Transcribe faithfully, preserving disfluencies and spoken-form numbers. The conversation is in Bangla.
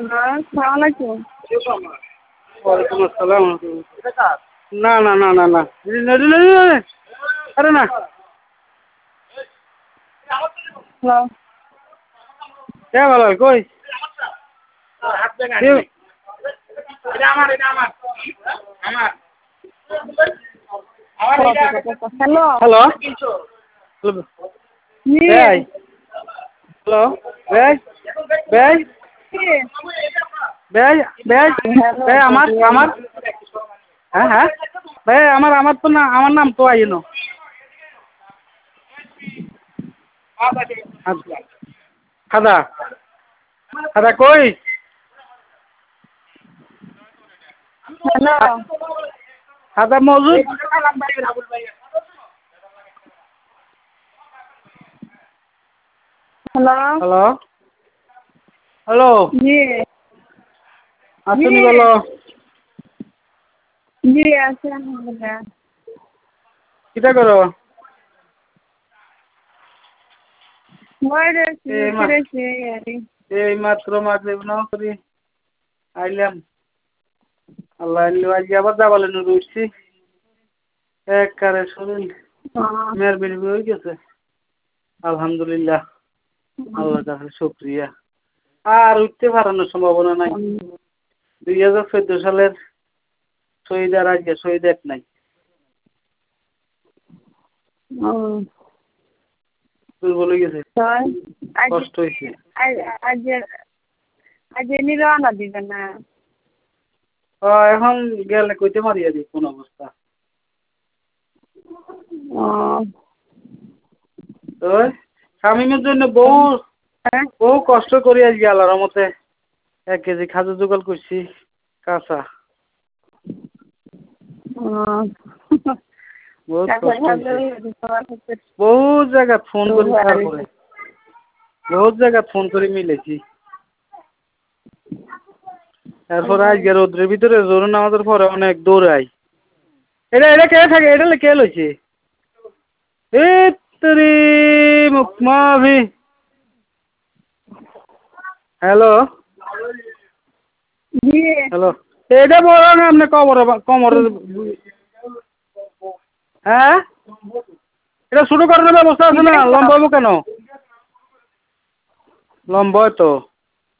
আসসালামু আলাইকুম। ওয়ালাইকুম আসসালাম। না না না না না আরে না। হ্যালো। কে ভালো কই? হ্যালো। হ্যালো। জি। ভাই হ্যালো ভাই ভাই ভাই ভাই ভাই আমার আমার হ্যাঁ হ্যাঁ ভাই আমার আমার তো না আমার নাম তো আইনো খাদা খাদা কই? হ্যালো। খাদা মজুদ? হ্যালো। হ্যালো হ্যালো জি। আসুনি জি। বলো। জি আছে আলহামদুলিল্লাহ। কিটা করো? মই রয়েছি এই মা ফিরেছি আরে। এই মাত্র মাগরিব নামাজ পড়ি আইলাম। আল্লাহ আজকে আবার যাবালেন উঠছি একবারে শরীর মেয়ের বের হয়ে গেছে। আলহামদুলিল্লাহ আল্লাহর কাছে শুকরিয়া। আর উঠতে পারানোর সম্ভাবনা নাই। দুই হাজার চোদ্দ সালের শহীদ আর আজকে শহীদ এক নাই। দুর্বল হয়ে গেছে, কষ্ট হয়েছে। আজ আজ এমনি রওনা দিবে না? এখন গেলে কইতে মারিয়া দিই কোন অবস্থা। ওই শামিমের জন্য বহু বহু কষ্ট করি আজকে আল্লাহর রহমতে এক কেজি খাজু জোগাড় করছি কাঁচা। বহুত কষ্ট হয়েছে। বহুত জায়গা ফোন করি তারপরে বহুত জায়গা ফোন করে মিলেছি। তারপরে আজকে রোদ্রের ভিতরে জোর নামাজের পরে অনেক দৌড়াই। এটা এটা কে থাকে? এটা কে লইছে? এই তোরে মুকমাভি। হ্যালো হ্যালো এটা বড় না আপনি কমরে কমরে হ্যাঁ এটা শুরু করার ব্যবস্থা আছে না? লম্বা হবো কেন? লম্বা তো